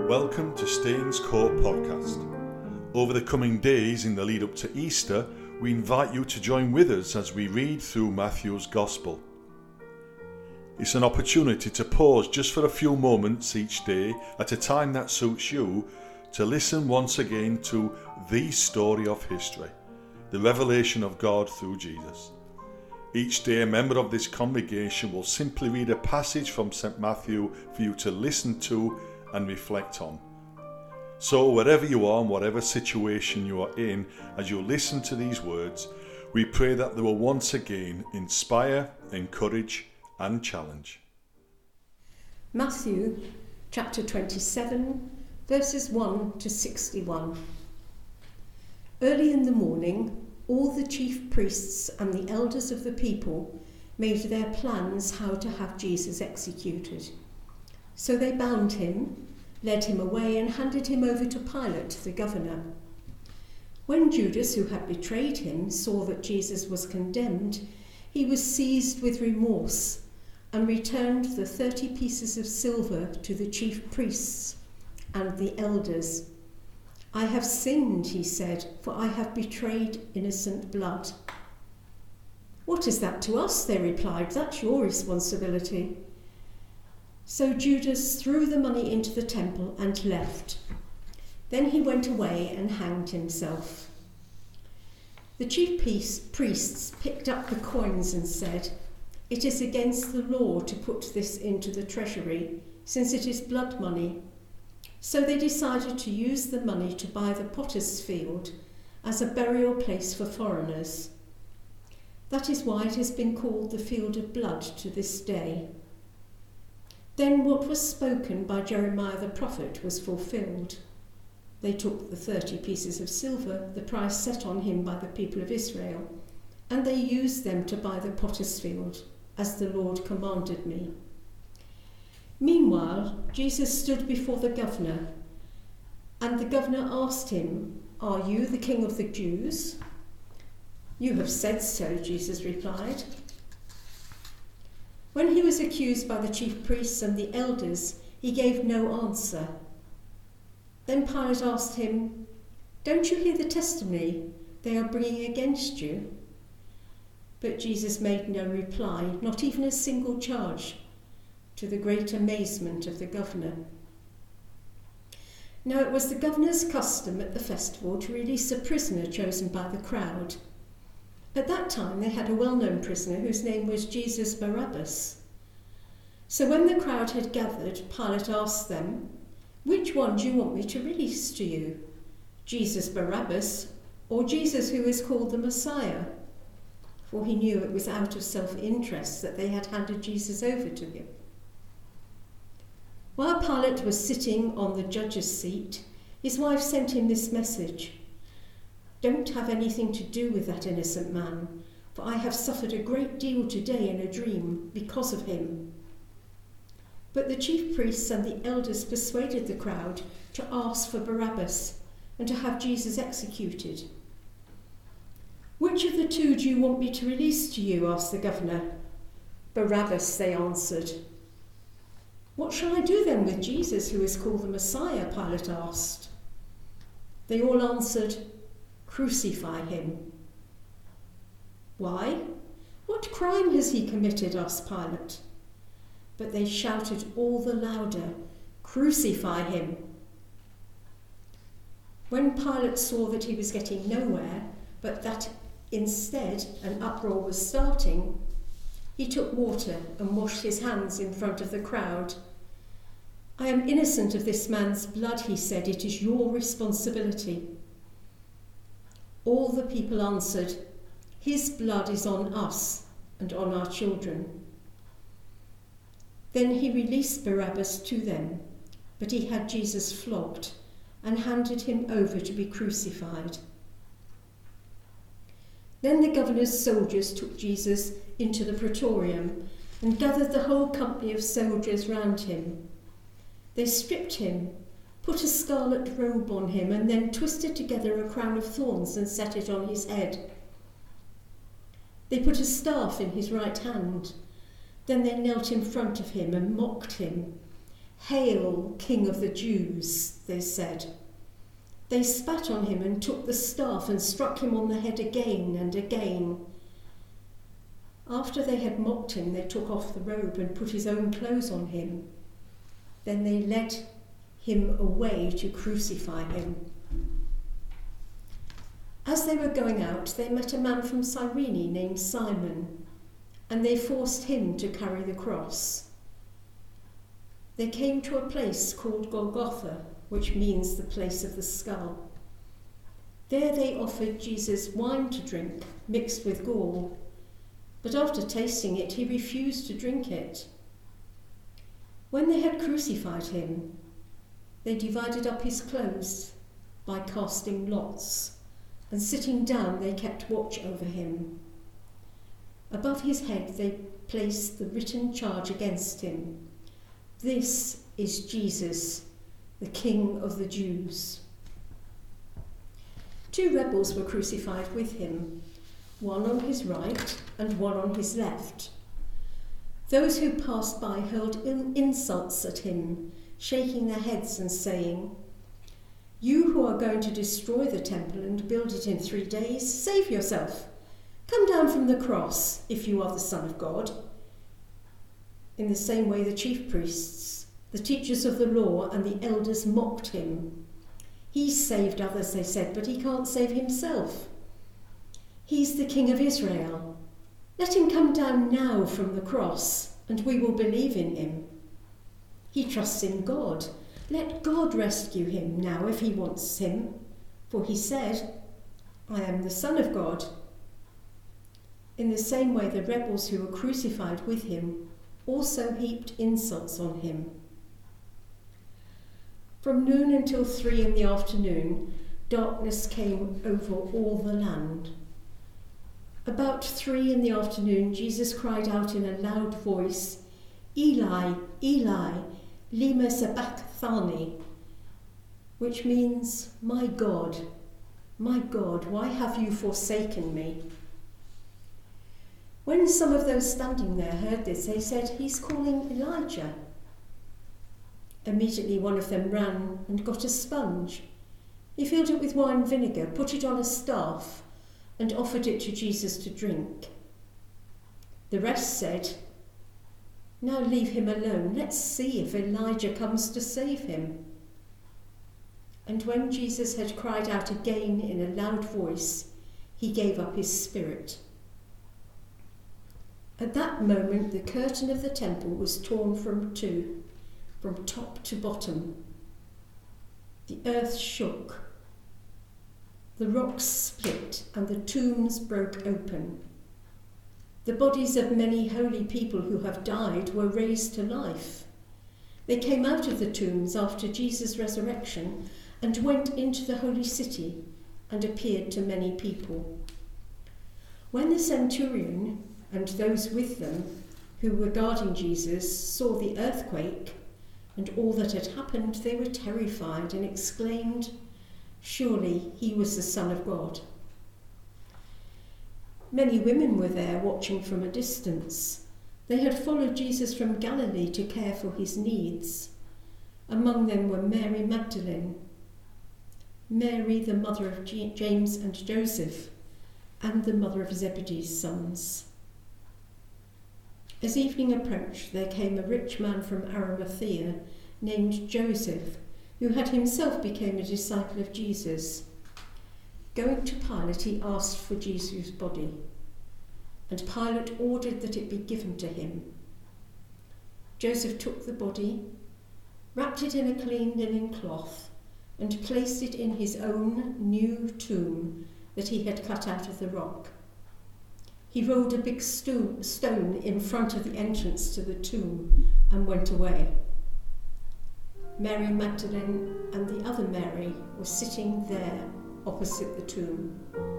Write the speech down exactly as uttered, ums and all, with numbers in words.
Welcome to Staines Court Podcast. Over the coming days in the lead up to Easter, we invite you to join with us as we read through Matthew's Gospel. It's an opportunity to pause just for a few moments each day at a time that suits you to listen once again to the story of history, the revelation of God through Jesus. Each day a member of this congregation will simply read a passage from Saint Matthew for you to listen to and reflect on. So wherever you are and whatever situation you are in, as you listen to these words, we pray that they will once again inspire, encourage and challenge. Matthew chapter twenty-seven, verses one to sixty-one. Early in the morning, all the chief priests and the elders of the people made their plans how to have Jesus executed. So they bound him, led him away and handed him over to Pilate, the governor. When Judas, who had betrayed him, saw that Jesus was condemned, he was seized with remorse and returned the thirty pieces of silver to the chief priests and the elders. "I have sinned," he said, "for I have betrayed innocent blood." "What is that to us?" they replied. "That's your responsibility." So Judas threw the money into the temple and left. Then he went away and hanged himself. The chief priests picked up the coins and said, "It is against the law to put this into the treasury, since it is blood money." So they decided to use the money to buy the potter's field as a burial place for foreigners. That is why it has been called the Field of Blood to this day. Then what was spoken by Jeremiah the prophet was fulfilled. They took the thirty pieces of silver, the price set on him by the people of Israel, and they used them to buy the potter's field, as the Lord commanded me. Meanwhile, Jesus stood before the governor, and the governor asked him, "Are you the king of the Jews?" "You have said so," Jesus replied. When he was accused by the chief priests and the elders, he gave no answer. Then Pilate asked him, "Don't you hear the testimony they are bringing against you?" But Jesus made no reply, not even a single charge, to the great amazement of the governor. Now it was the governor's custom at the festival to release a prisoner chosen by the crowd. At that time they had a well-known prisoner whose name was Jesus Barabbas. So when the crowd had gathered, Pilate asked them, "Which one do you want me to release to you? Jesus Barabbas, or Jesus who is called the Messiah?" For he knew it was out of self-interest that they had handed Jesus over to him. While Pilate was sitting on the judge's seat, his wife sent him this message: "Don't have anything to do with that innocent man, for I have suffered a great deal today in a dream because of him." But the chief priests and the elders persuaded the crowd to ask for Barabbas and to have Jesus executed. "Which of the two do you want me to release to you?" asked the governor. "Barabbas," they answered. "What shall I do then with Jesus, who is called the Messiah?" Pilate asked. They all answered, "Crucify him." "Why? What crime has he committed?" asked Pilate. But they shouted all the louder, "Crucify him." When Pilate saw that he was getting nowhere, but that instead an uproar was starting, he took water and washed his hands in front of the crowd. "I am innocent of this man's blood," he said. "It is your responsibility." All the people answered, "His blood is on us and on our children." Then he released Barabbas to them, but he had Jesus flogged and handed him over to be crucified. Then the governor's soldiers took Jesus into the praetorium and gathered the whole company of soldiers round him. They stripped him, put a scarlet robe on him, and then twisted together a crown of thorns and set it on his head. They put a staff in his right hand. Then they knelt in front of him and mocked him. "Hail, King of the Jews," they said. They spat on him and took the staff and struck him on the head again and again. After they had mocked him, they took off the robe and put his own clothes on him. Then they led him away to crucify him. As they were going out, they met a man from Cyrene named Simon, and they forced him to carry the cross. They came to a place called Golgotha, which means the place of the skull. There they offered Jesus wine to drink, mixed with gall, but after tasting it, he refused to drink it. When they had crucified him, they divided up his clothes by casting lots, and sitting down they kept watch over him. Above his head they placed the written charge against him: "This is Jesus, the King of the Jews." Two rebels were crucified with him, one on his right and one on his left. Those who passed by hurled insults at him, shaking their heads and saying, "You who are going to destroy the temple and build it in three days, save yourself. Come down from the cross, if you are the Son of God." In the same way, the chief priests, the teachers of the law, and the elders mocked him. "He saved others," they said, "but he can't save himself. He's the King of Israel. Let him come down now from the cross, and we will believe in him. He trusts in God. Let God rescue him now if he wants him. For he said, 'I am the Son of God.'" In the same way, the rebels who were crucified with him also heaped insults on him. From noon until three in the afternoon, darkness came over all the land. About three in the afternoon, Jesus cried out in a loud voice, "Eli, Eli, lema sabachthani," which means, "My God, my God, why have you forsaken me?" When some of those standing there heard this, they said, "He's calling Elijah." Immediately one of them ran and got a sponge. He filled it with wine vinegar, put it on a staff, and offered it to Jesus to drink. The rest said, "Now leave him alone. Let's see if Elijah comes to save him." And when Jesus had cried out again in a loud voice, he gave up his spirit. At that moment, the curtain of the temple was torn from two, from top to bottom. The earth shook. The rocks split and the tombs broke open. The bodies of many holy people who have died were raised to life. They came out of the tombs after Jesus' resurrection and went into the holy city and appeared to many people. When the centurion and those with them who were guarding Jesus saw the earthquake and all that had happened, they were terrified and exclaimed, "Surely he was the Son of God." Many women were there watching from a distance. They had followed Jesus from Galilee to care for his needs. Among them were Mary Magdalene, Mary the mother of James and Joseph, and the mother of Zebedee's sons. As evening approached, there came a rich man from Arimathea named Joseph, who had himself become a disciple of Jesus. Going to Pilate, he asked for Jesus' body, and Pilate ordered that it be given to him. Joseph took the body, wrapped it in a clean linen cloth, and placed it in his own new tomb that he had cut out of the rock. He rolled a big sto- stone in front of the entrance to the tomb and went away. Mary Magdalene and the other Mary were sitting there opposite the tomb.